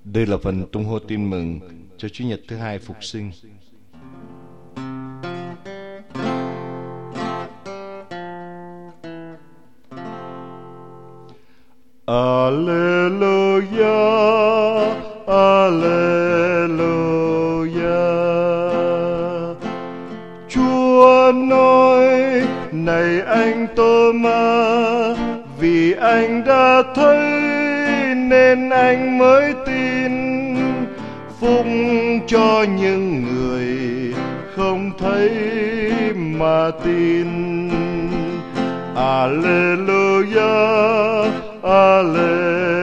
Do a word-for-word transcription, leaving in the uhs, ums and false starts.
Đây là phần tung hô tin mừng cho Chủ nhật thứ hai phục sinh. Alleluia, Alleluia. Chúa nói, này anh Tô-ma, vì anh đã thấy nên anh mới tin. Phúc cho những người không thấy mà tin. Alleluia, Alleluia.